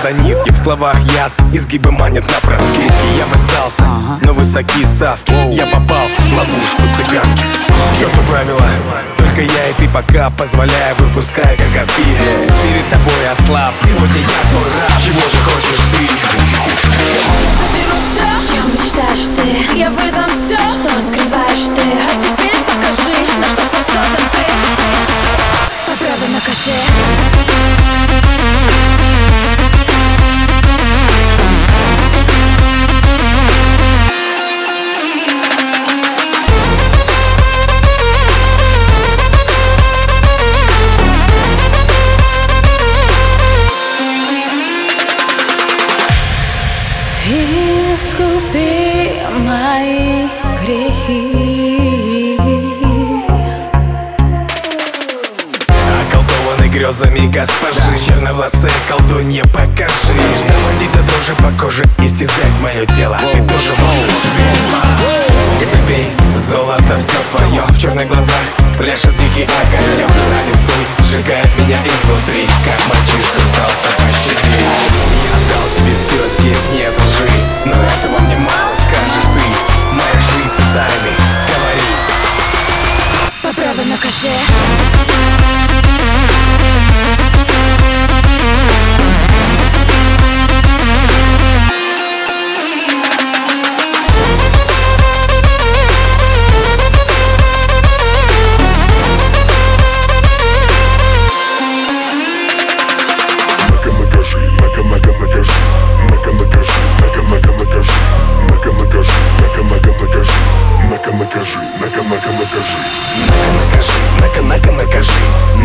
до нитки, в словах яд, изгибы манят на проскидки. Я бы сдался, но высокие ставки, я попал в ловушку цыганки. Чёрту правила, только я и ты пока, позволяя, выпуская как опия. Перед тобой я слав, сегодня я твой раб. Чего же хочешь ты? Чем мечтаешь ты? Я выдам все, что скрываешь ты. А теперь покажи, на что способен ты. Попробуй накажи. Искупи мои грехи. Околдованный грезами госпожи, черновласая колдунья, покажи. Доводить до дрожи по коже, истязать мое тело ты тоже можешь, ведьма. Забей, золото все твое, в черных глазах пляшет дикий огонек. Танец твой сжигает меня изнутри, как мальчишка сдался, пощади. Я отдал тебе все, здесь нет лжи, но этого мне мало, скажешь ты. Моя жрица тайны, говори. Попробуй накажи. Накажи,